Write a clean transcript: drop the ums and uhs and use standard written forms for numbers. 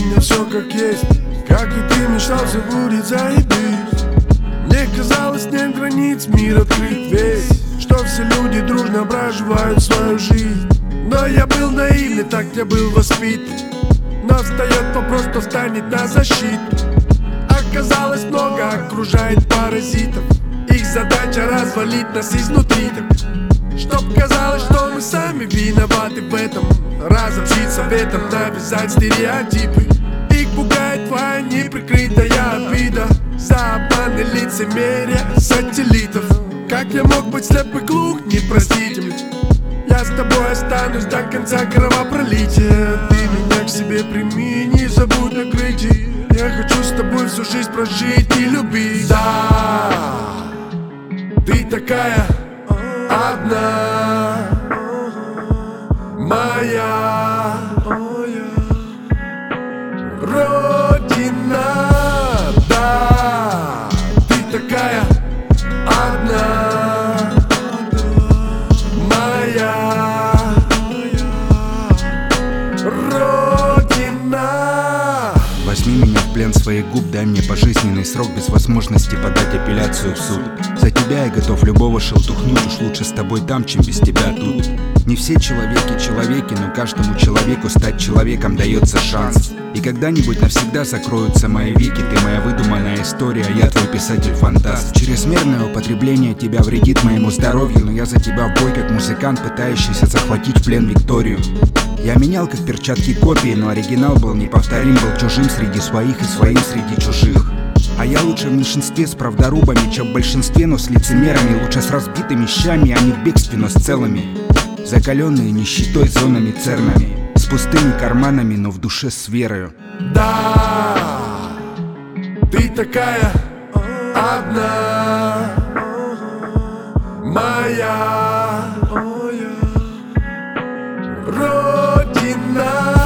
меня все как есть, как и ты мечтал, все будет заебись. Мне казалось, нет границ, мир открыт весь, что все люди дружно проживают свою жизнь. Но я был наивный, так я был воспитан. Но встает вопрос, кто станет на защиту. Оказалось, много окружает паразитов. Их задача развалить нас изнутри так, чтоб казалось, что мы сами виноваты в этом. Разобщить советом, навязать стереотипы. Их пугает твоя неприкрытая обида за обман и лицемерие сателлитов. Как я мог быть слеп и глух, не простите мне. Я с тобой останусь до конца кровопролития. Ты меня к себе прими, не забудь накрыть. Я хочу с тобой всю жизнь прожить и любить. Да, ты такая одна, моя родина. Да, ты такая одна, моя родина. Возьми меня в плен своих губ, дай мне пожизненный срок без возможности подать апелляцию в суд. За тебя я готов любого шелтухнуть, уж лучше с тобой там, чем без тебя тут. Не все человеки, но каждому человеку стать человеком дается шанс. И когда-нибудь навсегда закроются мои веки. Ты моя выдуманная история, я твой писатель-фантаст. Чрезмерное употребление тебя вредит моему здоровью, но я за тебя в бой, как музыкант, пытающийся захватить в плен Викторию. Я менял как перчатки копии, но оригинал был неповторим, был чужим среди своих и своим среди чужих. А я лучше в меньшинстве с правдорубами, чем в большинстве, но с лицемерами. Лучше с разбитыми щами, а не в бегстве, но с целыми. Закаленные нищетой зонами цернами, с пустыми карманами, но в душе с верою. Да, ты такая одна, моя родина.